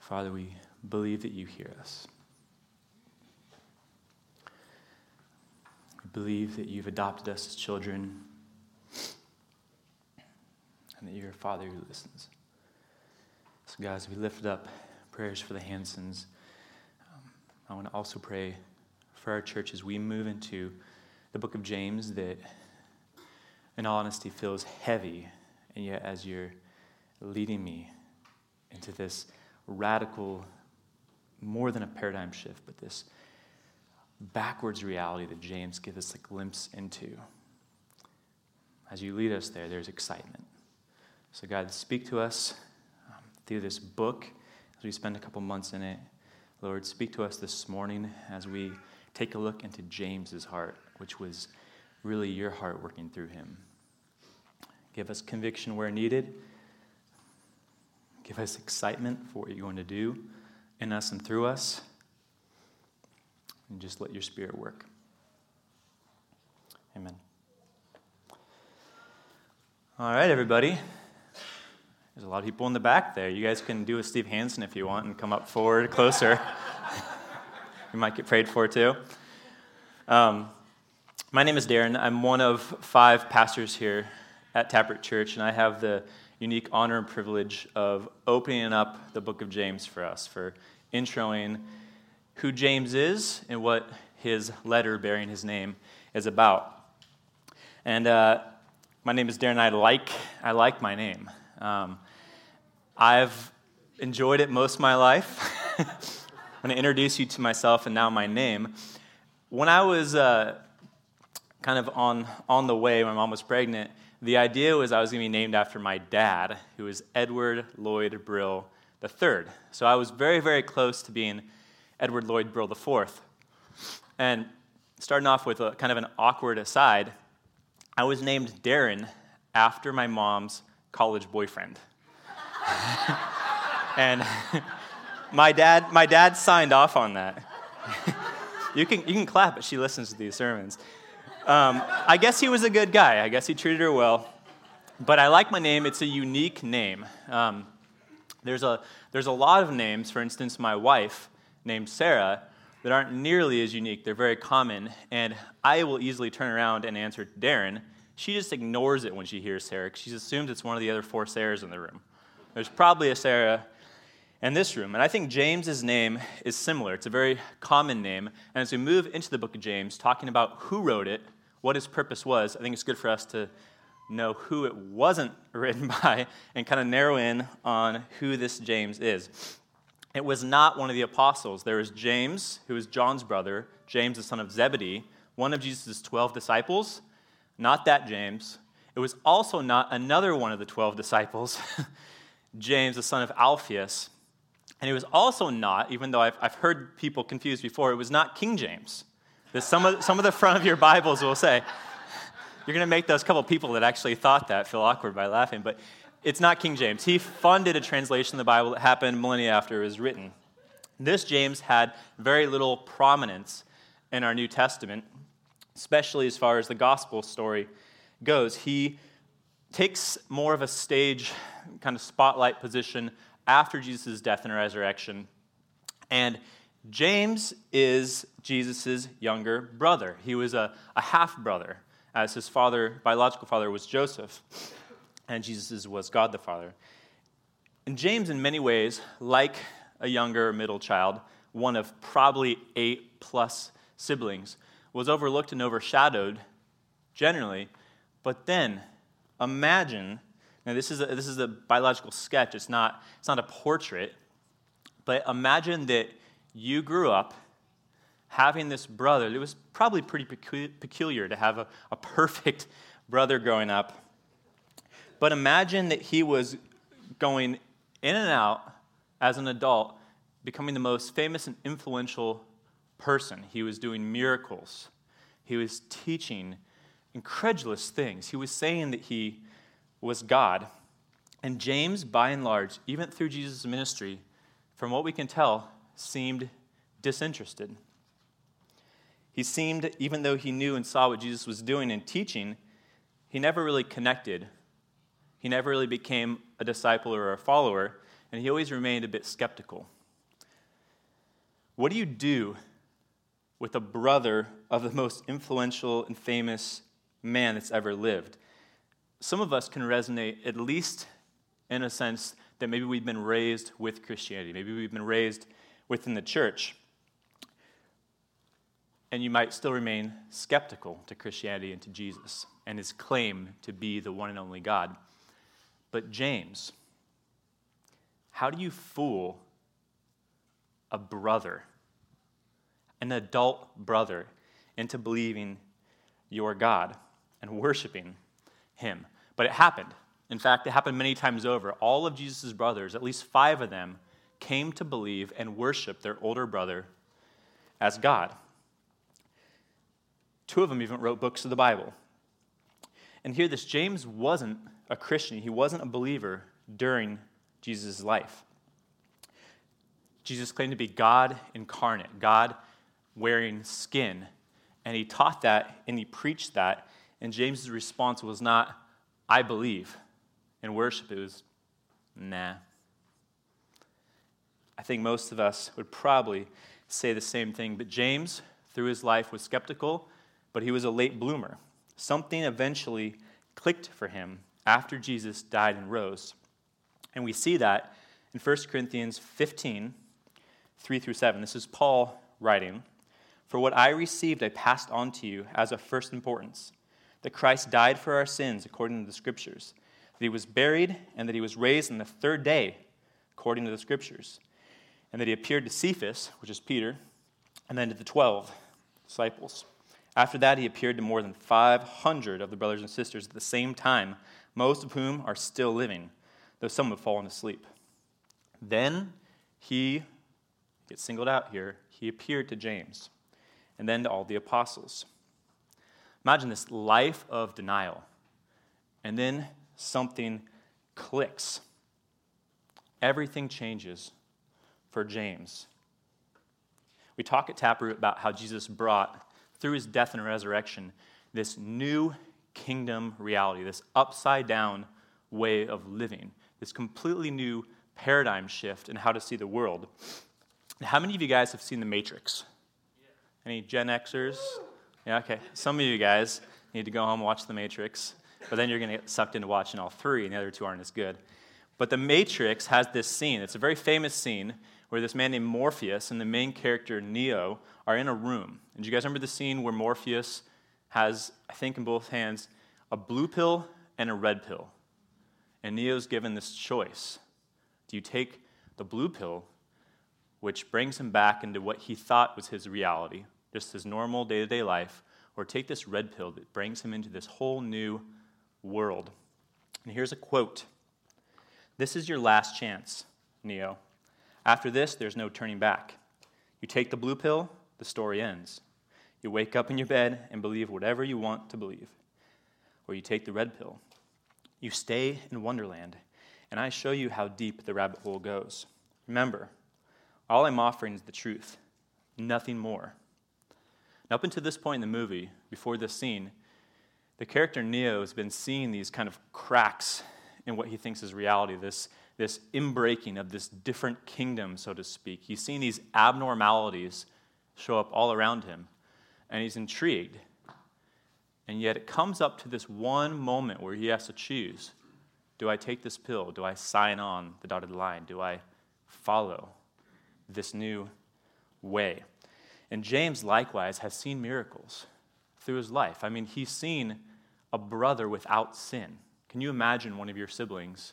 Father, we believe that you hear us. We believe that you've adopted us as children and that you're a Father who listens. So, guys, we lift up prayers for the Hansons. I want to also pray for our church as we move into the book of James that, in all honesty, feels heavy, and yet as you're leading me into this radical, more than a paradigm shift, but this backwards reality that James gives us a glimpse into. As you lead us there, there's excitement. So God, speak to us through this book as we spend a couple months in it. Lord, speak to us this morning as we take a look into James's heart, which was really your heart working through him. Give us conviction where needed. Give us excitement for what you're going to do in us and through us. And just let your Spirit work. Amen. All right, everybody. There's a lot of people in the back there. You guys can do a Steve Hansen if you want and come up forward closer. You might get prayed for too. My name is Darren. I'm one of 5 pastors here at Taproot Church, and I have the unique honor and privilege of opening up the book of James for us, for introing who James is and what his letter bearing his name is about. And my name is Darren. I like my name. I've enjoyed it most of my life. I'm going to introduce you to myself and now my name. When I was kind of on the way, my mom was pregnant, the idea was I was going to be named after my dad, who was Edward Lloyd Brill III. So I was very, very close to being Edward Lloyd Brill IV. And starting off with a kind of an awkward aside, I was named Darren after my mom's college boyfriend. And my dad signed off on that. You can clap, but she listens to these sermons. I guess he was a good guy. I guess he treated her well. But I like my name. It's a unique name. There's a lot of names, for instance, my wife, named Sarah, that aren't nearly as unique. They're very common. And I will easily turn around and answer Darren. She just ignores it when she hears Sarah, because she assumes it's one of the other 4 Sarahs in the room. There's probably a Sarah in this room. And I think James's name is similar. It's a very common name. And as we move into the book of James, talking about who wrote it, what his purpose was, I think it's good for us to know who it wasn't written by and kind of narrow in on who this James is. It was not one of the apostles. There was James, who was John's brother, James the son of Zebedee, one of Jesus' 12 disciples. Not that James. It was also not another one of the 12 disciples, James the son of Alphaeus. And it was also not, even though I've heard people confused before, it was not King James. Some of the front of your Bibles will say, you're going to make those couple people that actually thought that feel awkward by laughing, but it's not King James. He funded a translation of the Bible that happened millennia after it was written. This James had very little prominence in our New Testament, especially as far as the gospel story goes. He takes more of a stage kind of spotlight position after Jesus' death and resurrection. And James is Jesus' younger brother. He was a half-brother, as his biological father was Joseph, and Jesus was God the Father. And James, in many ways, like a younger middle child, one of probably 8+ siblings, was overlooked and overshadowed generally. But then, imagine, now this is a biological sketch, it's not a portrait, but imagine that you grew up having this brother. It was probably pretty peculiar to have a perfect brother growing up. But imagine that he was going in and out as an adult, becoming the most famous and influential person. He was doing miracles. He was teaching incredulous things. He was saying that he was God. And James, by and large, even through Jesus' ministry, from what we can tell, seemed disinterested. He seemed, even though he knew and saw what Jesus was doing and teaching, he never really connected. He never really became a disciple or a follower. and he always remained a bit skeptical. What do you do with a brother of the most influential and famous man that's ever lived? Some of us can resonate, at least in a sense, that maybe we've been raised with Christianity. Maybe we've been raised within the church. And you might still remain skeptical to Christianity and to Jesus and his claim to be the one and only God. But James, how do you fool a brother, an adult brother, into believing your God and worshiping him? But it happened. In fact, it happened many times over. All of Jesus' brothers, at least 5 of them, came to believe and worship their older brother as God. 2 of them even wrote books of the Bible. And hear this, James wasn't a Christian. He wasn't a believer during Jesus' life. Jesus claimed to be God incarnate, God wearing skin. And he taught that and he preached that. And James' response was not, I believe. In worship, it was, nah. I think most of us would probably say the same thing. But James, through his life, was skeptical, but he was a late bloomer. Something eventually clicked for him after Jesus died and rose. And we see that in 1 Corinthians 15, 3-7. This is Paul writing, "For what I received I passed on to you as of first importance, that Christ died for our sins according to the Scriptures, that he was buried, and that he was raised on the 3rd day according to the Scriptures, and that he appeared to Cephas," which is Peter, and then to the 12 disciples. After that, he appeared to more than 500 of the brothers and sisters at the same time, most of whom are still living, though some have fallen asleep. Then he gets singled out here. He appeared to James, and then to all the apostles. Imagine this life of denial, and then something clicks. Everything changes for James. We talk at Taproot about how Jesus brought, through his death and resurrection, this new kingdom reality, this upside-down way of living, this completely new paradigm shift in how to see the world. How many of you guys have seen The Matrix? Any Gen Xers? Yeah, okay. Some of you guys need to go home and watch The Matrix, but then you're going to get sucked into watching all 3, and the other 2 aren't as good. But The Matrix has this scene. It's a very famous scene where this man named Morpheus and the main character, Neo, are in a room. And do you guys remember the scene where Morpheus has, I think in both hands, a blue pill and a red pill? And Neo's given this choice. Do you take the blue pill, which brings him back into what he thought was his reality, just his normal day-to-day life, or take this red pill that brings him into this whole new world? And here's a quote. "This is your last chance, Neo. After this, there's no turning back. You take the blue pill, the story ends. You wake up in your bed and believe whatever you want to believe. Or you take the red pill. You stay in Wonderland, and I show you how deep the rabbit hole goes. Remember, all I'm offering is the truth, nothing more." Now, up until this point in the movie, before this scene, the character Neo has been seeing these kind of cracks in what he thinks is reality, this inbreaking of this different kingdom, so to speak. He's seeing these abnormalities show up all around him, and he's intrigued. And yet it comes up to this one moment where he has to choose. Do I take this pill? Do I sign on the dotted line? Do I follow this new way? And James, likewise, has seen miracles through his life. I mean, he's seen a brother without sin. Can you imagine one of your siblings,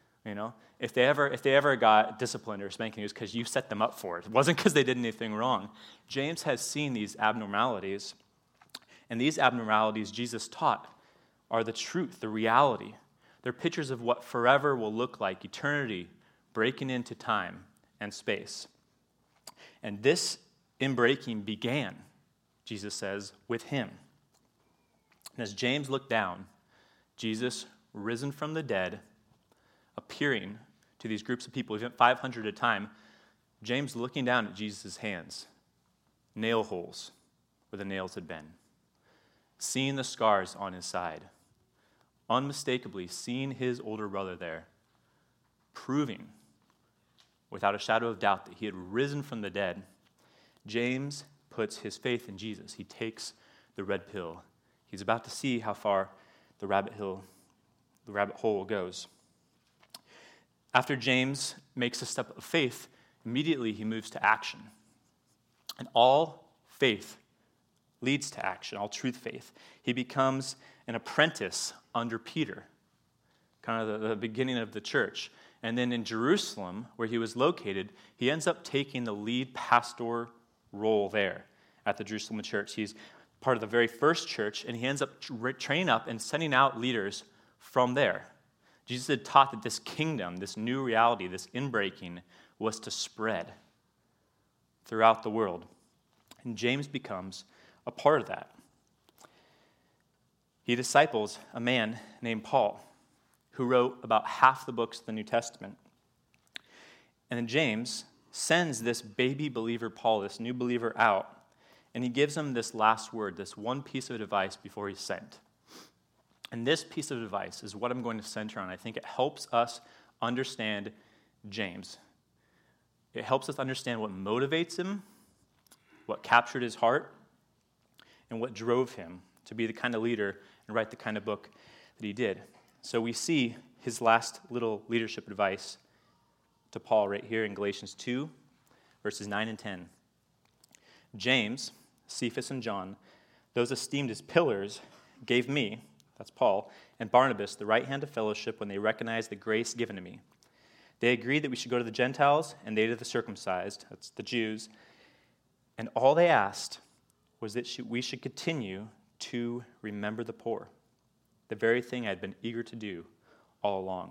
if they ever got disciplined or spanking, it was because you set them up for it. It wasn't because they did anything wrong. James has seen these abnormalities, and these abnormalities Jesus taught are the truth, the reality. They're pictures of what forever will look like, eternity breaking into time and space. And this inbreaking began, Jesus says, with him. And as James looked down, Jesus, risen from the dead, appearing to these groups of people, even 500 at a time, James looking down at Jesus' hands, nail holes where the nails had been, seeing the scars on his side, unmistakably seeing his older brother there, proving without a shadow of doubt that he had risen from the dead, James puts his faith in Jesus. He takes the red pill. He's about to see how far the rabbit hole goes. After James makes a step of faith, immediately he moves to action. And all faith leads to action, all truth faith. He becomes an apprentice under Peter, kind of the beginning of the church. And then in Jerusalem, where he was located, he ends up taking the lead pastor role there at the Jerusalem church. He's part of the very first church, and he ends up training up and sending out leaders from there. Jesus had taught that this kingdom, this new reality, this inbreaking, was to spread throughout the world. And James becomes a part of that. He disciples a man named Paul, who wrote about half the books of the New Testament. And then James sends this baby believer Paul, this new believer, out, and he gives him this last word, this one piece of advice before he's sent. And this piece of advice is what I'm going to center on. I think it helps us understand James. It helps us understand what motivates him, what captured his heart, and what drove him to be the kind of leader and write the kind of book that he did. So we see his last little leadership advice to Paul right here in Galatians 2, verses 9 and 10. James, Cephas, and John, those esteemed as pillars, gave me, that's Paul, and Barnabas the right hand of fellowship when they recognized the grace given to me. They agreed that we should go to the Gentiles, and they to the circumcised, that's the Jews, and all they asked was that we should continue to remember the poor, the very thing I had been eager to do all along.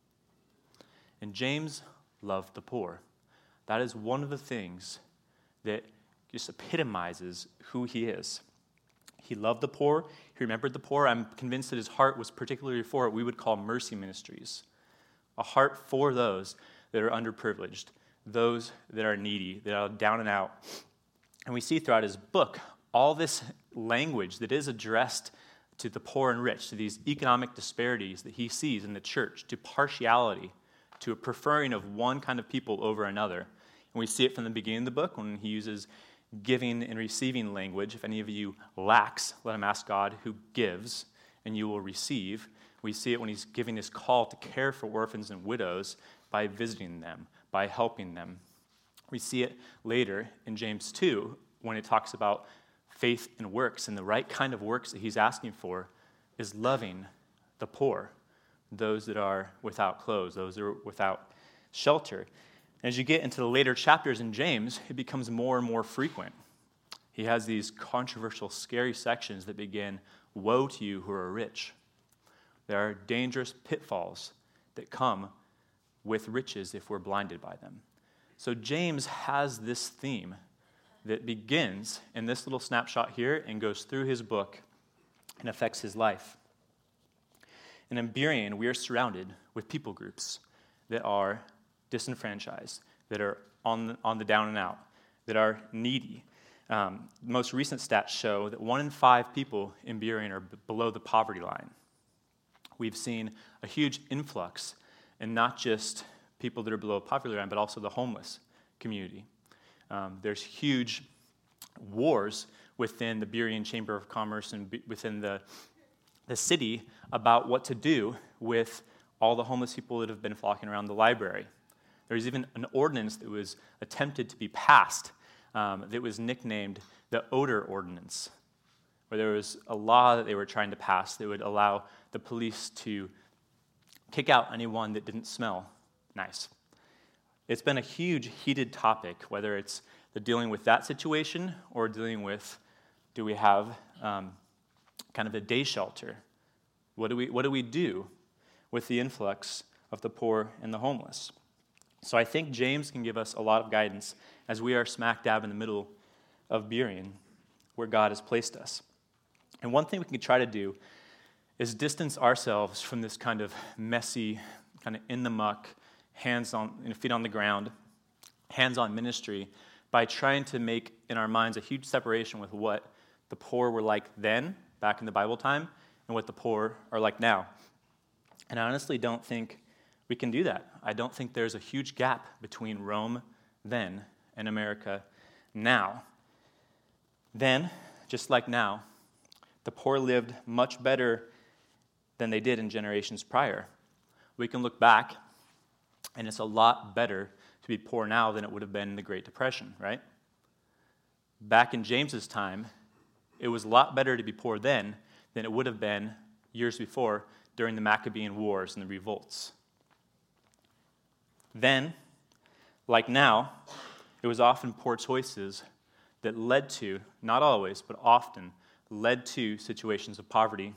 And James loved the poor. That is one of the things that just epitomizes who he is. He loved the poor. He remembered the poor. I'm convinced that his heart was particularly for what we would call mercy ministries, a heart for those that are underprivileged, those that are needy, that are down and out. And we see throughout his book all this language that is addressed to the poor and rich, to these economic disparities that he sees in the church, to partiality, to a preferring of one kind of people over another. And we see it from the beginning of the book when he uses giving and receiving language. If any of you lacks, let him ask God who gives, and you will receive. We see it when he's giving this call to care for orphans and widows by visiting them, by helping them. We see it later in James 2 when it talks about faith and works, and the right kind of works that he's asking for is loving the poor, those that are without clothes, those that are without shelter. As you get into the later chapters in James, it becomes more and more frequent. He has these controversial, scary sections that begin, "Woe to you who are rich." There are dangerous pitfalls that come with riches if we're blinded by them. So James has this theme that begins in this little snapshot here and goes through his book and affects his life. And in Berean, we are surrounded with people groups that are disenfranchised, that are on the down and out, that are needy. Most recent stats show that 1 in 5 people in Berean are below the poverty line. We've seen a huge influx in not just people that are below the poverty line, but also the homeless community. There's huge wars within the Berean Chamber of Commerce and within the city about what to do with all the homeless people that have been flocking around the library. There's even an ordinance that was attempted to be passed that was nicknamed the Odor Ordinance, where there was a law that they were trying to pass that would allow the police to kick out anyone that didn't smell nice. It's been a huge, heated topic, whether it's the dealing with that situation or dealing with, do we have kind of a day shelter? What do we do with the influx of the poor and the homeless? So I think James can give us a lot of guidance as we are smack dab in the middle of Berean, where God has placed us. And one thing we can try to do is distance ourselves from this kind of messy, kind of in the muck, hands on, feet on the ground, hands-on ministry by trying to make in our minds a huge separation with what the poor were like then, back in the Bible time, and what the poor are like now. And I honestly don't think We can do that. I don't think there's a huge gap between Rome then and America now. Then, just like now, the poor lived much better than they did in generations prior. We can look back, and it's a lot better to be poor now than it would have been in the Great Depression, right? Back in James's time, it was a lot better to be poor then than it would have been years before during the Maccabean Wars and the revolts. Then, like now, it was often poor choices that led to, not always, but often, led to situations of poverty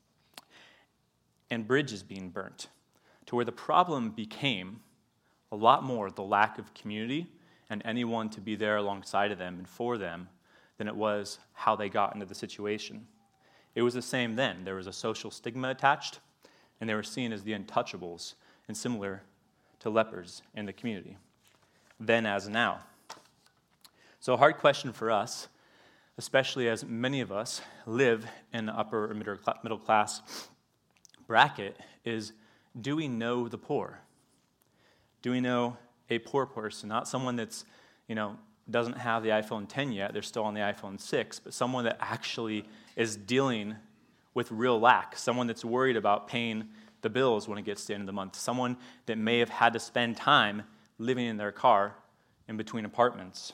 and bridges being burnt, to where the problem became a lot more the lack of community and anyone to be there alongside of them and for them than it was how they got into the situation. It was the same then. There was a social stigma attached, and they were seen as the untouchables and similar to lepers in the community, then as now. So a hard question for us, especially as many of us live in the upper or middle class bracket, is do we know the poor? Do we know a poor person, not someone that's, doesn't have the iPhone 10 yet, they're still on the iPhone 6, but someone that actually is dealing with real lack, someone that's worried about paying the bills when it gets to the end of the month, someone that may have had to spend time living in their car in between apartments.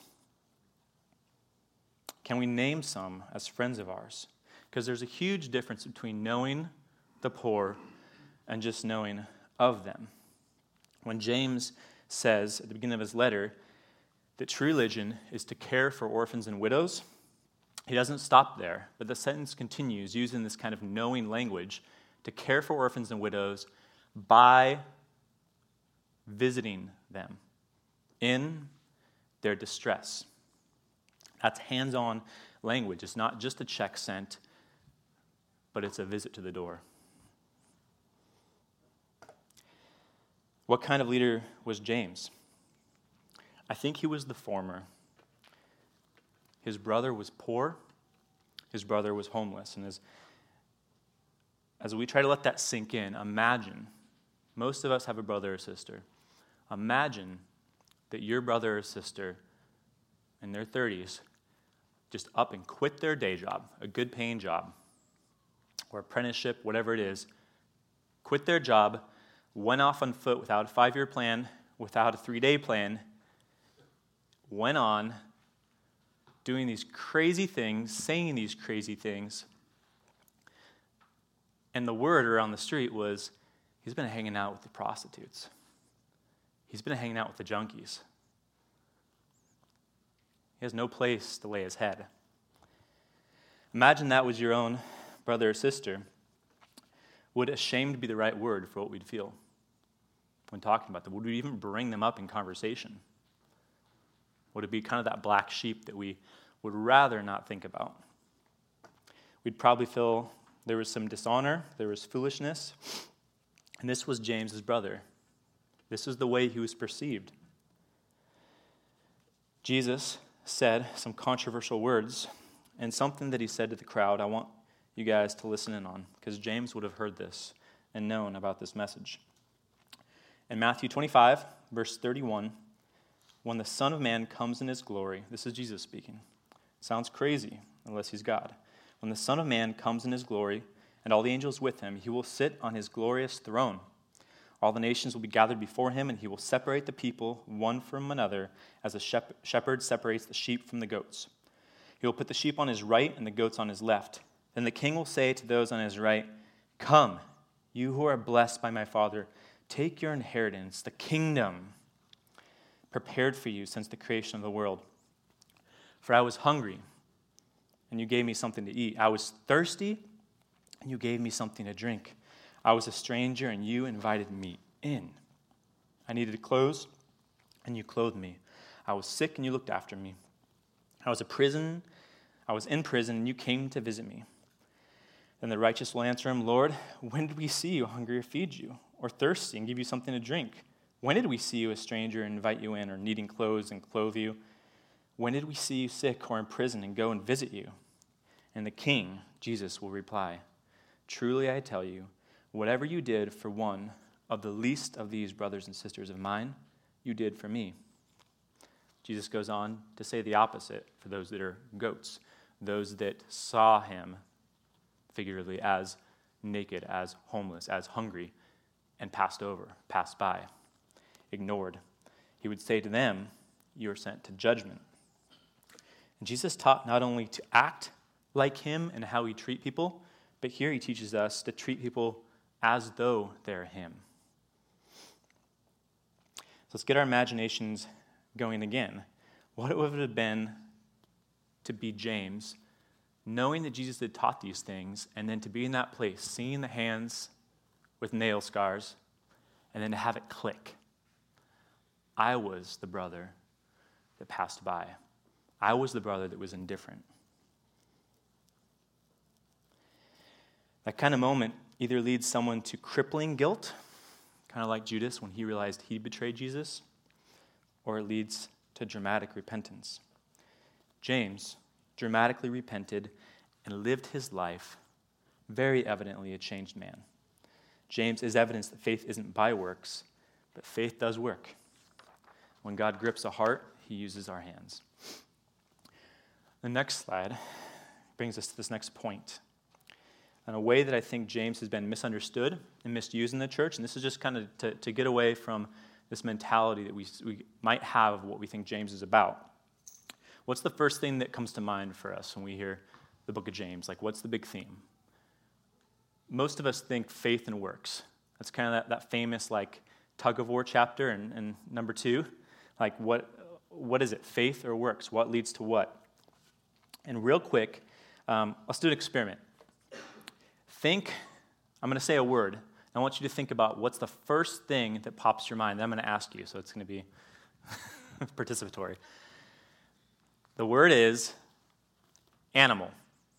Can we name some as friends of ours? Because there's a huge difference between knowing the poor and just knowing of them. When James says at the beginning of his letter that true religion is to care for orphans and widows, he doesn't stop there, but the sentence continues using this kind of knowing language to care for orphans and widows by visiting them in their distress. That's hands-on language. It's not just a check sent, but it's a visit to the door. What kind of leader was James? I think he was the former. His brother was poor. His brother was homeless. And as we try to let that sink in, imagine, most of us have a brother or sister. Imagine that your brother or sister in their 30s just up and quit their day job, a good paying job, or apprenticeship, whatever it is, quit their job, went off on foot without a 5-year plan, without a 3-day plan, went on doing these crazy things, saying these crazy things, and the word around the street was, he's been hanging out with the prostitutes. He's been hanging out with the junkies. He has no place to lay his head. Imagine that was your own brother or sister. Would ashamed be the right word for what we'd feel when talking about them? Would we even bring them up in conversation? Would it be kind of that black sheep that we would rather not think about? We'd probably feel there was some dishonor, there was foolishness, and this was James's brother. This is the way he was perceived. Jesus said some controversial words, and something that he said to the crowd I want you guys to listen in on, because James would have heard this and known about this message. In Matthew 25, verse 31, when the Son of Man comes in his glory, this is Jesus speaking. Sounds crazy, unless he's God. When the Son of Man comes in his glory, and all the angels with him, he will sit on his glorious throne. All the nations will be gathered before him, and he will separate the people one from another, as a shepherd separates the sheep from the goats. He will put the sheep on his right and the goats on his left. Then the king will say to those on his right, "Come, you who are blessed by my Father, take your inheritance, the kingdom prepared for you since the creation of the world. For I was hungry, and you gave me something to eat. I was thirsty, and you gave me something to drink. I was a stranger, and you invited me in. I needed clothes, and you clothed me. I was sick, and you looked after me. I was in prison, and you came to visit me." Then the righteous will answer him, "Lord, when did we see you hungry or feed you, or thirsty and give you something to drink? When did we see you a stranger and invite you in, or needing clothes and clothe you? When did we see you sick or in prison and go and visit you?" And the king, Jesus, will reply, "Truly I tell you, whatever you did for one of the least of these brothers and sisters of mine, you did for me. Jesus goes on to say the opposite for those that are goats, those that saw him figuratively as naked, as homeless, as hungry, and passed over, passed by, ignored. He would say to them, you are sent to judgment. And Jesus taught not only to act like him and how we treat people, but here he teaches us to treat people as though they're him. So let's get our imaginations going again. What would it have been to be James, knowing that Jesus had taught these things, and then to be in that place, seeing the hands with nail scars, and then to have it click? I was the brother that passed by. I was the brother that was indifferent. That kind of moment either leads someone to crippling guilt, kind of like Judas when he realized he betrayed Jesus, or it leads to dramatic repentance. James dramatically repented and lived his life very evidently a changed man. James is evidence that faith isn't by works, but faith does work. When God grips a heart, he uses our hands. The next slide brings us to this next point. And a way that I think James has been misunderstood and misused in the church, and this is just kind of to get away from this mentality that we might have of what we think James is about. What's the first thing that comes to mind for us when we hear the book of James? Like, what's the big theme? Most of us think faith and works. That's kind of that famous, like, tug-of-war chapter in number 2. Like, what is it, faith or works? What leads to what? And real quick, let's do an experiment. I'm going to say a word. I want you to think about what's the first thing that pops your mind. Then I'm going to ask you, so it's going to be participatory. The word is animal.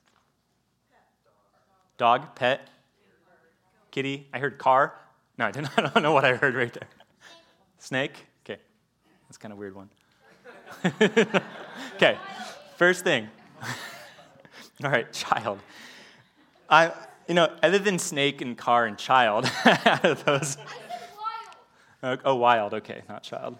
Dog, pet, kitty. I heard car. No, I didn't. I don't know what I heard right there. Snake? Okay. That's kind of a weird one. Okay. First thing. All right, child. Other than snake and car and child, out of those. Wild. Okay, not child.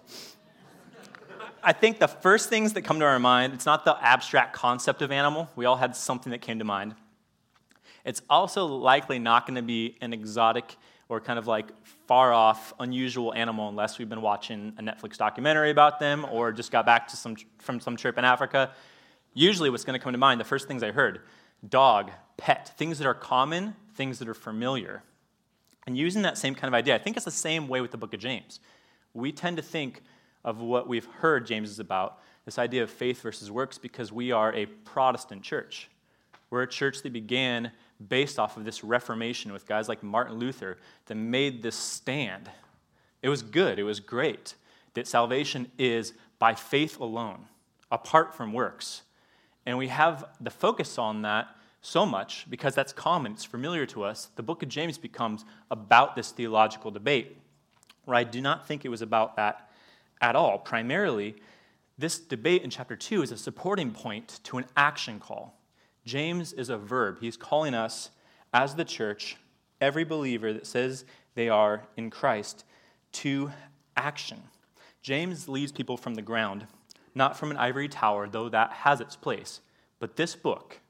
I think the first things that come to our mind, it's not the abstract concept of animal. We all had something that came to mind. It's also likely not going to be an exotic or kind of like far off, unusual animal unless we've been watching a Netflix documentary about them or just got back from some trip in Africa. Usually what's going to come to mind, the first things I heard, dog, pet, things that are common, things that are familiar. And using that same kind of idea, I think it's the same way with the book of James. We tend to think of what we've heard James is about, this idea of faith versus works, because we are a Protestant church. We're a church that began based off of this Reformation with guys like Martin Luther that made this stand. It was good, it was great, that salvation is by faith alone, apart from works. And we have the focus on that so much because that's common, it's familiar to us. The book of James becomes about this theological debate, where I do not think it was about that at all. Primarily, this debate in chapter 2 is a supporting point to an action call. James is a verb. He's calling us, as the church, every believer that says they are in Christ, to action. James leads people from the ground, not from an ivory tower, though that has its place. But this book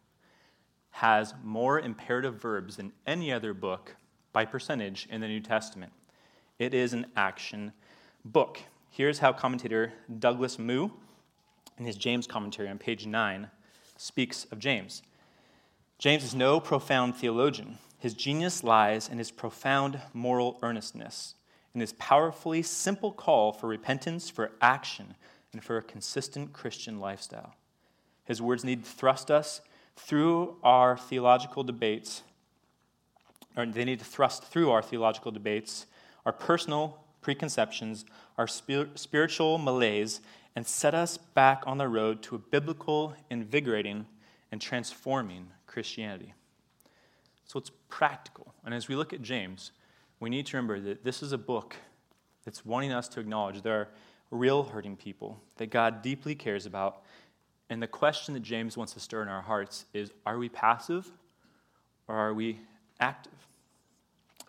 has more imperative verbs than any other book by percentage in the New Testament. It is an action book. Here's how commentator Douglas Moo, in his James commentary on page 9, speaks of James. James is no profound theologian. His genius lies in his profound moral earnestness, in his powerfully simple call for repentance, for action, and for a consistent Christian lifestyle. His words need to thrust us through our theological debates, or they need to thrust through our theological debates, our personal preconceptions, our spiritual malaise, and set us back on the road to a biblical, invigorating, and transforming Christianity. So it's practical. And as we look at James, we need to remember that this is a book that's wanting us to acknowledge there are real hurting people that God deeply cares about. And the question that James wants to stir in our hearts is, are we passive or are we active?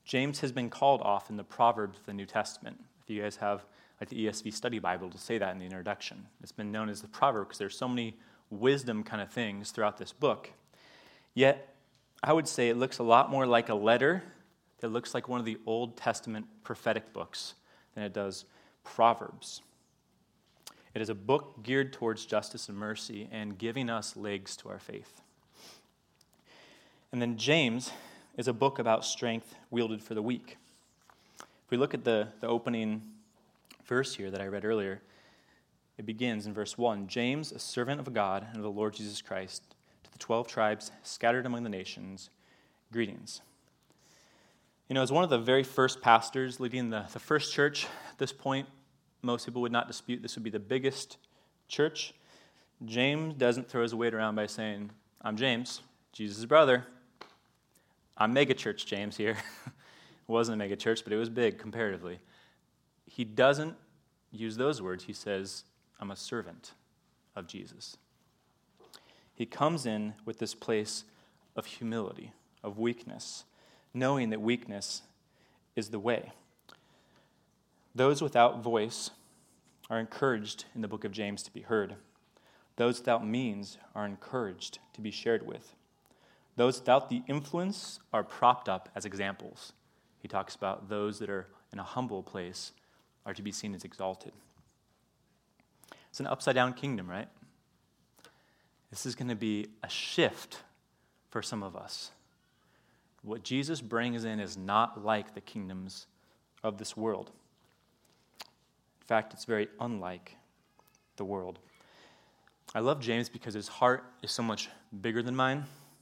James has been called often the Proverbs of the New Testament. If you guys have like the ESV Study Bible, to say that in the introduction. It's been known as the Proverb because there's so many wisdom kind of things throughout this book. Yet, I would say it looks a lot more like a letter that looks like one of the Old Testament prophetic books than it does Proverbs. It is a book geared towards justice and mercy and giving us legs to our faith. And then James is a book about strength wielded for the weak. If we look at the opening verse here that I read earlier, it begins in verse 1, James, a servant of God and of the Lord Jesus Christ, to the 12 tribes scattered among the nations, greetings. You know, as one of the very first pastors leading the first church at this point, most people would not dispute this would be the biggest church. James doesn't throw his weight around by saying, I'm James, Jesus' brother. I'm mega church James here. It wasn't a mega church, but it was big comparatively. He doesn't use those words. He says, I'm a servant of Jesus. He comes in with this place of humility, of weakness, knowing that weakness is the way. Those without voice are encouraged in the book of James to be heard. Those without means are encouraged to be shared with. Those without the influence are propped up as examples. He talks about those that are in a humble place are to be seen as exalted. It's an upside-down kingdom, right? This is going to be a shift for some of us. What Jesus brings in is not like the kingdoms of this world. In fact, it's very unlike the world. I love James because his heart is so much bigger than mine.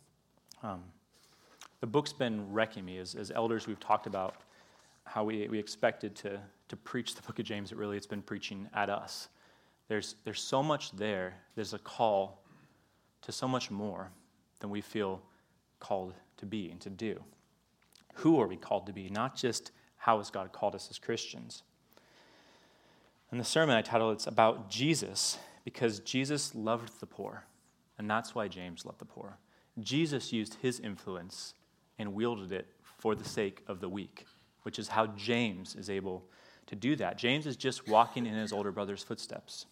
The book's been wrecking me. As elders, we've talked about how we expected to preach the book of James, but really it's been preaching at us. There's so much there. There's a call to so much more than we feel called to be and to do. Who are we called to be? Not just how has God called us as Christians. And the sermon I titled, it's about Jesus, because Jesus loved the poor, and that's why James loved the poor. Jesus used his influence and wielded it for the sake of the weak, which is how James is able to do that. James is just walking in his older brother's footsteps.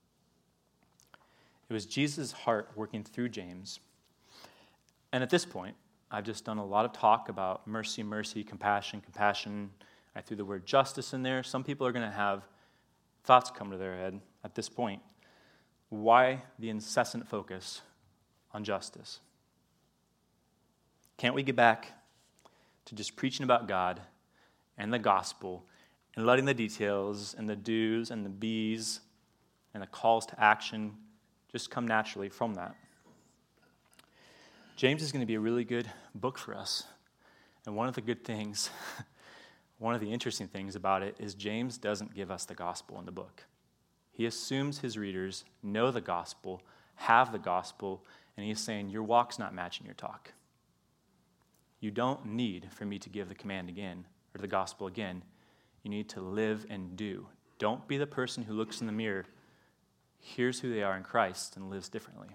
It was Jesus' heart working through James. And at this point, I've just done a lot of talk about mercy, mercy, compassion, compassion. I threw the word justice in there. Some people are going to have thoughts come to their head at this point. Why the incessant focus on justice? Can't we get back to just preaching about God and the gospel and letting the details and the do's and the be's and the calls to action just come naturally from that? James is going to be a really good book for us. And one of the good things, one of the interesting things about it is James doesn't give us the gospel in the book. He assumes his readers know the gospel, have the gospel, and he's saying, your walk's not matching your talk. You don't need for me to give the command again, or the gospel again. You need to live and do. Don't be the person who looks in the mirror, hears who they are in Christ, and lives differently.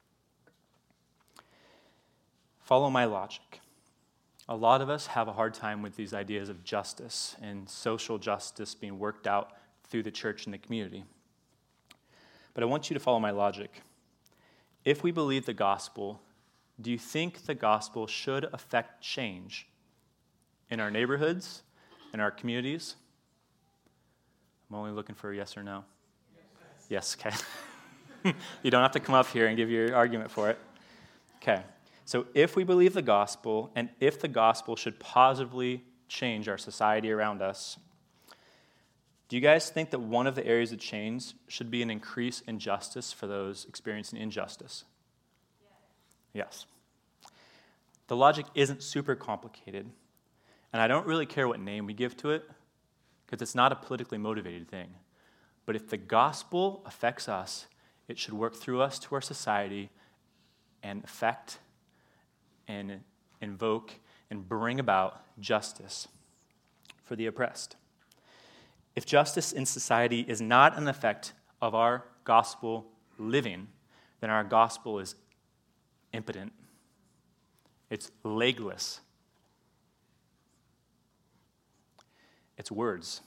Follow my logic. A lot of us have a hard time with these ideas of justice and social justice being worked out through the church and the community. But I want you to follow my logic. If we believe the gospel, do you think the gospel should affect change in our neighborhoods, in our communities? I'm only looking for a yes or no. Yes, okay. You don't have to come up here and give your argument for it. Okay. So if we believe the gospel, and if the gospel should positively change our society around us, do you guys think that one of the areas of change should be an increase in justice for those experiencing injustice? Yes. The logic isn't super complicated, and I don't really care what name we give to it, because it's not a politically motivated thing. But if the gospel affects us, it should work through us to our society and affect and invoke and bring about justice for the oppressed. If justice in society is not an effect of our gospel living, then our gospel is impotent. It's legless. It's words.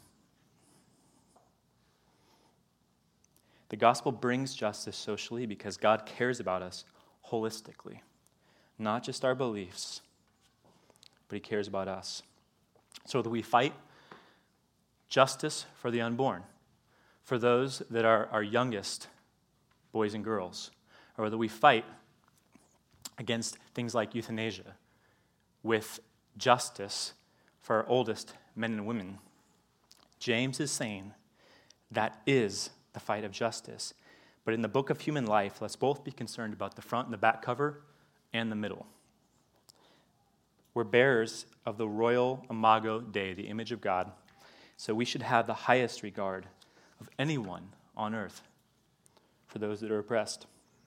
The gospel brings justice socially because God cares about us holistically, not just our beliefs, but he cares about us. So that we fight justice for the unborn, for those that are our youngest boys and girls, or that we fight against things like euthanasia with justice for our oldest men and women. James is saying that is the fight of justice. But in the book of human life, let's both be concerned about the front and the back cover and the middle. We're bearers of the royal imago Dei, the image of God, so we should have the highest regard of anyone on earth for those that are oppressed.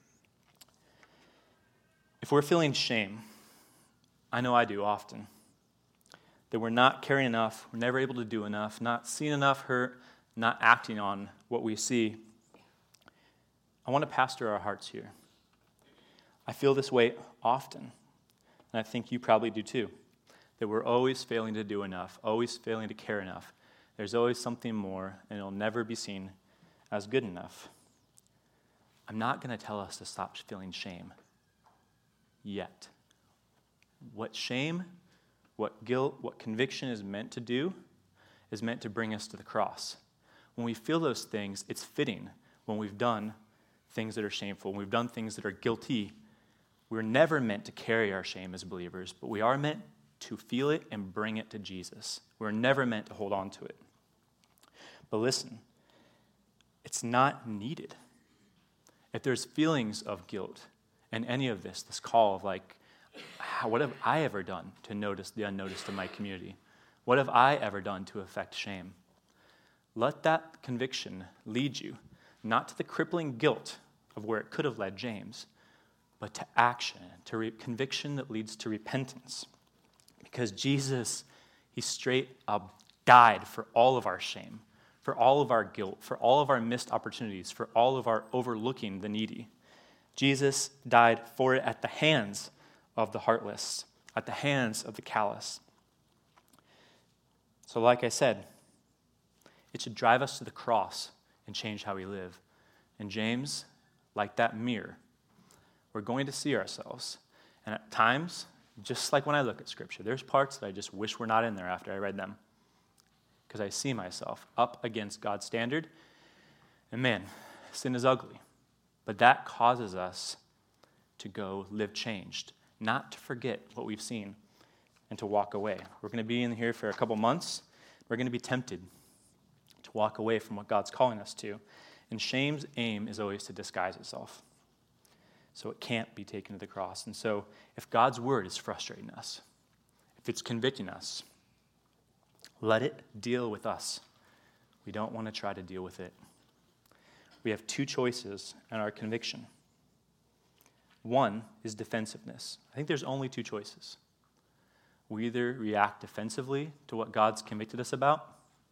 If we're feeling shame, I know I do often, that we're not caring enough, we're never able to do enough, not seeing enough hurt, not acting on what we see, I want to pastor our hearts here. I feel this way often, and I think you probably do too, that we're always failing to do enough, always failing to care enough. There's always something more, and it'll never be seen as good enough. I'm not going to tell us to stop feeling shame yet. What shame, what guilt, what conviction is meant to do is meant to bring us to the cross. When we feel those things, it's fitting when we've done things that are shameful, when we've done things that are guilty. We're never meant to carry our shame as believers, but we are meant to feel it and bring it to Jesus. We're never meant to hold on to it. But listen, it's not needed. If there's feelings of guilt and any of this call of like, what have I ever done to notice the unnoticed in my community? What have I ever done to affect shame? Let that conviction lead you, not to the crippling guilt of where it could have led James, but to action, to conviction that leads to repentance. Because Jesus, he straight up died for all of our shame, for all of our guilt, for all of our missed opportunities, for all of our overlooking the needy. Jesus died for it at the hands of the heartless, at the hands of the callous. So like I said, it should drive us to the cross and change how we live. And James, like that mirror, we're going to see ourselves. And at times, just like when I look at Scripture, there's parts that I just wish were not in there after I read them. Because I see myself up against God's standard. And man, sin is ugly. But that causes us to go live changed, not to forget what we've seen and to walk away. We're going to be in here for a couple months. We're going to be tempted to walk away from what God's calling us to. And shame's aim is always to disguise itself. So it can't be taken to the cross. And so if God's word is frustrating us, if it's convicting us, let it deal with us. We don't want to try to deal with it. We have two choices in our conviction. One is defensiveness. I think there's only two choices. We either react defensively to what God's convicted us about,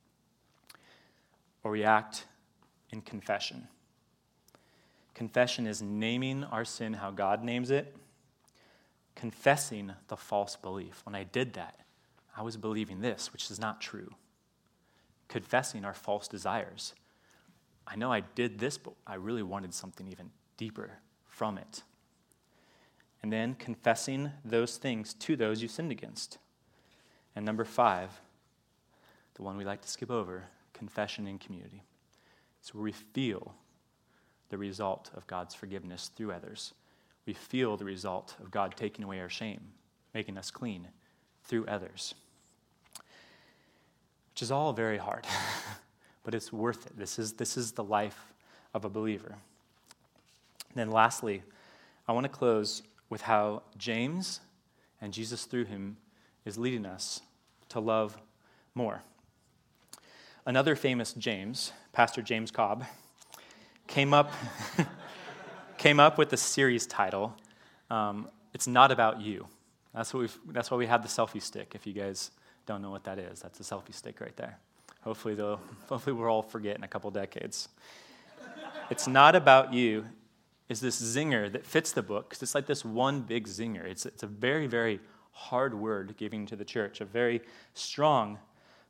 or we act in confession. Confession is naming our sin how God names it, confessing the false belief. When I did that, I was believing this, which is not true. Confessing our false desires. I know I did this, but I really wanted something even deeper from it. And then confessing those things to those you sinned against. And number 5, the one we like to skip over, confession in community. It's where we feel the result of God's forgiveness through others. We feel the result of God taking away our shame, making us clean through others. Which is all very hard, but it's worth it. This is the life of a believer. And then lastly, I want to close with how James, and Jesus through him, is leading us to love more. Another famous James, Pastor James Cobb, came up with the series title, It's Not About You. That's why we have the selfie stick. If you guys don't know what that is, that's a selfie stick right there. Hopefully we'll all forget in a couple decades. It's not about you is this zinger that fits the book, because it's like this one big zinger. It's a very, very hard word giving to the church, a very strong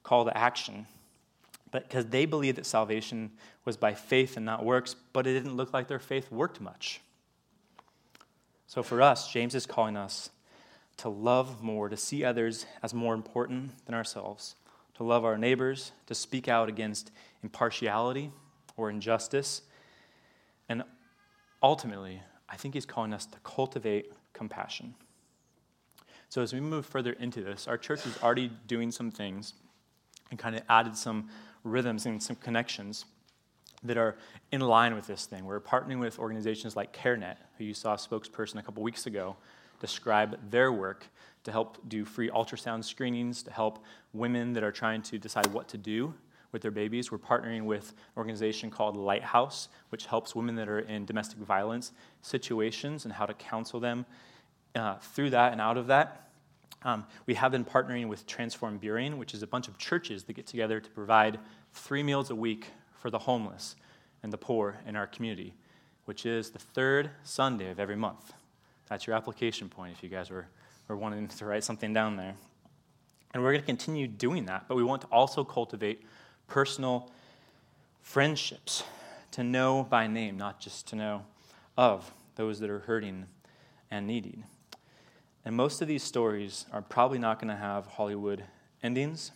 call to action, but because they believed that salvation was by faith and not works, but it didn't look like their faith worked much. So for us, James is calling us to love more, to see others as more important than ourselves, to love our neighbors, to speak out against impartiality or injustice, and ultimately, I think he's calling us to cultivate compassion. So as we move further into this, our church is already doing some things and kind of added some rhythms and some connections that are in line with this thing. We're partnering with organizations like CareNet, who you saw a spokesperson a couple weeks ago describe their work to help do free ultrasound screenings, to help women that are trying to decide what to do with their babies. We're partnering with an organization called Lighthouse, which helps women that are in domestic violence situations and how to counsel them through that and out of that. We have been partnering with Transform Burien, which is a bunch of churches that get together to provide 3 meals a week for the homeless and the poor in our community, which is the third Sunday of every month. That's your application point if you guys were wanting to write something down there. And we're going to continue doing that, but we want to also cultivate personal friendships, to know by name, not just to know of those that are hurting and needy. And most of these stories are probably not going to have Hollywood endings.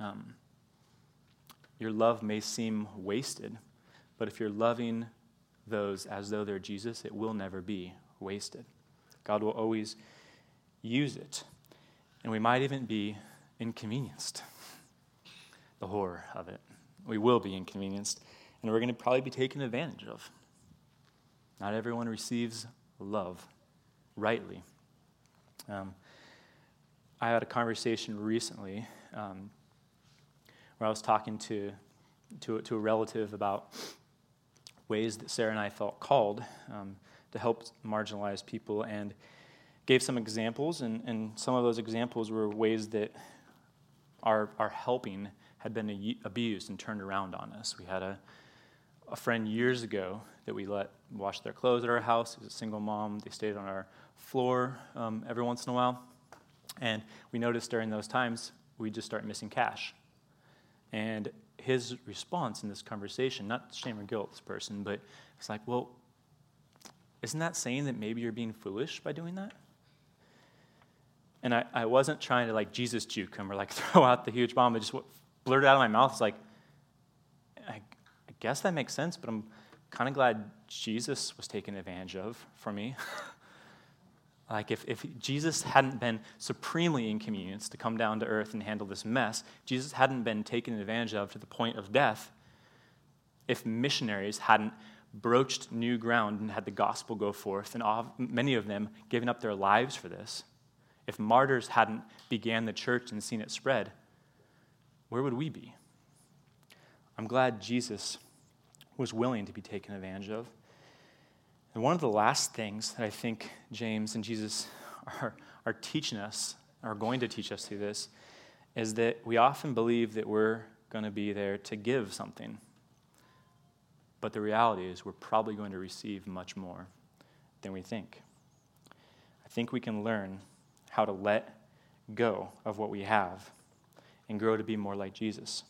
Your love may seem wasted, but if you're loving those as though they're Jesus, it will never be wasted. God will always use it. And we might even be inconvenienced. The horror of it. We will be inconvenienced, and we're going to probably be taken advantage of. Not everyone receives love rightly. I had a conversation recently where I was talking to a relative about ways that Sarah and I felt called to help marginalized people, and gave some examples, and some of those examples were ways that our helping had been abused and turned around on us. We had a friend years ago that we let wash their clothes at our house. It was a single mom. They stayed on our floor every once in a while. And we noticed during those times, we just start missing cash. And his response in this conversation, not shame or guilt this person, but it's like, well, isn't that saying that maybe you're being foolish by doing that? And I wasn't trying to like Jesus juke him or like throw out the huge bomb. I just blurted out of my mouth. It's like, I guess that makes sense, but I'm kind of glad Jesus was taken advantage of for me. Like if Jesus hadn't been supremely inconvenienced to come down to earth and handle this mess, Jesus hadn't been taken advantage of to the point of death, if missionaries hadn't broached new ground and had the gospel go forth, and many of them giving up their lives for this, if martyrs hadn't began the church and seen it spread, where would we be? I'm glad Jesus was willing to be taken advantage of. And one of the last things that I think James and Jesus are teaching us, are going to teach us through this, is that we often believe that we're going to be there to give something. But the reality is we're probably going to receive much more than we think. I think we can learn how to let go of what we have and grow to be more like Jesus.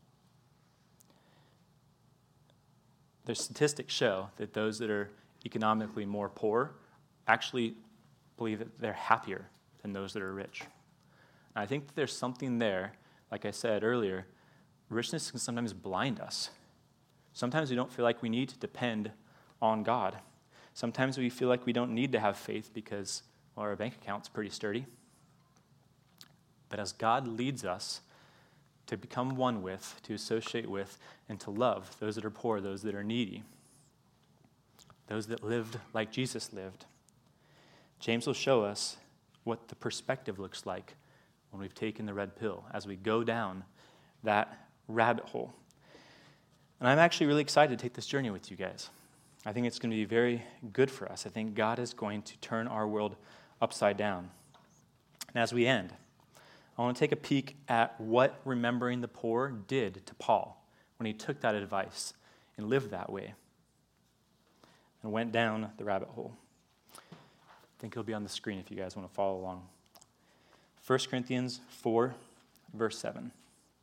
The statistics show that those that are economically more poor actually believe that they're happier than those that are rich. And I think that there's something there, like I said earlier, richness can sometimes blind us. Sometimes we don't feel like we need to depend on God. Sometimes we feel like we don't need to have faith because, well, our bank account's pretty sturdy. But as God leads us to become one with, to associate with, and to love those that are poor, those that are needy, those that lived like Jesus lived, James will show us what the perspective looks like when we've taken the red pill, as we go down that rabbit hole. And I'm actually really excited to take this journey with you guys. I think it's going to be very good for us. I think God is going to turn our world upside down. And as we end, I want to take a peek at what remembering the poor did to Paul when he took that advice and lived that way and went down the rabbit hole. I think it'll be on the screen if you guys want to follow along. 1 Corinthians 4, verse 7.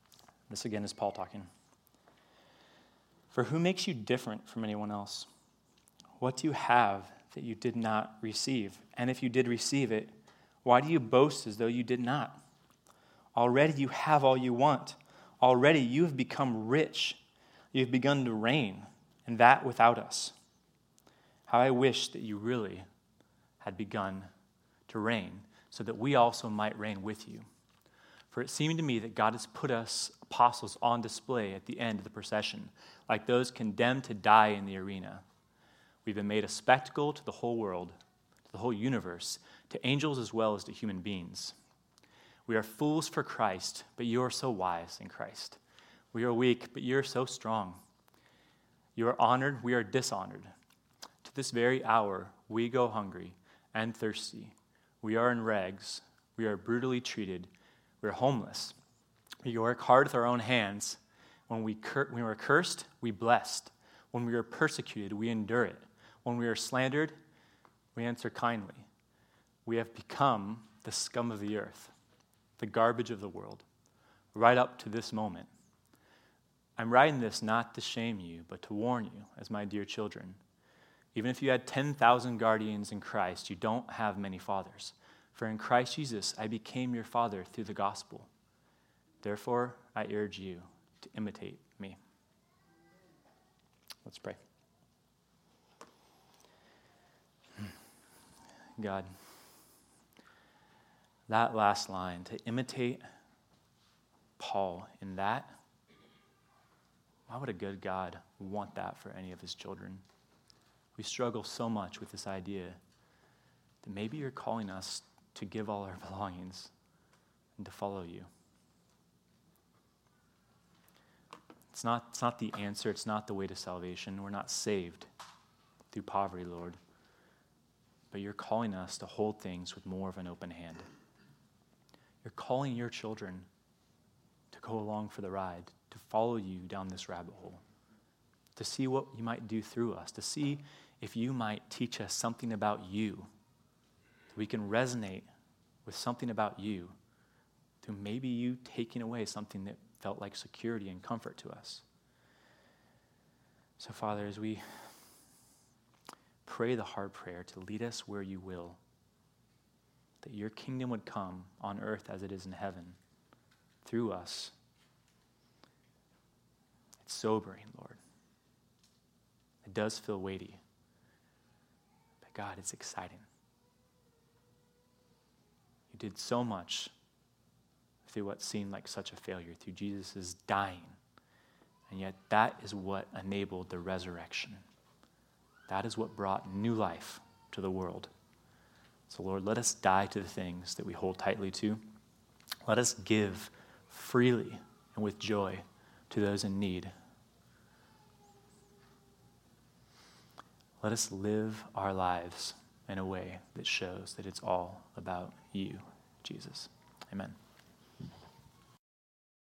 This again is Paul talking. For who makes you different from anyone else? What do you have that you did not receive? And if you did receive it, why do you boast as though you did not? Already you have all you want. Already you have become rich. You have begun to reign, and that without us. How I wish that you really had begun to reign, so that we also might reign with you. For it seemed to me that God has put us apostles on display at the end of the procession, like those condemned to die in the arena. We've been made a spectacle to the whole world, to the whole universe, to angels as well as to human beings. We are fools for Christ, but you are so wise in Christ. We are weak, but you are so strong. You are honored, we are dishonored. To this very hour, we go hungry and thirsty. We are in rags. We are brutally treated. We are homeless. We work hard with our own hands. When we were cursed, we blessed. When we are persecuted, we endure it. When we are slandered, we answer kindly. We have become the scum of the earth, the garbage of the world, right up to this moment. I'm writing this not to shame you, but to warn you, as my dear children. Even if you had 10,000 guardians in Christ, you don't have many fathers. For in Christ Jesus, I became your father through the gospel. Therefore, I urge you to imitate me. Let's pray. God, that last line, to imitate Paul in that, why would a good God want that for any of his children? We struggle so much with this idea that maybe you're calling us to give all our belongings and to follow you. It's not the answer. It's not the way to salvation. We're not saved through poverty, Lord. But you're calling us to hold things with more of an open hand. You're calling your children to go along for the ride, to follow you down this rabbit hole, to see what you might do through us, to see if you might teach us something about you, that we can resonate with something about you, through maybe you taking away something that felt like security and comfort to us. So, Father, as we pray the hard prayer to lead us where you will, that your kingdom would come on earth as it is in heaven, through us. It's sobering, Lord. It does feel weighty. But God, it's exciting. You did so much through what seemed like such a failure, through Jesus' dying. And yet that is what enabled the resurrection. That is what brought new life to the world. So Lord, let us die to the things that we hold tightly to. Let us give freely and with joy to those in need. Let us live our lives in a way that shows that it's all about you, Jesus. Amen.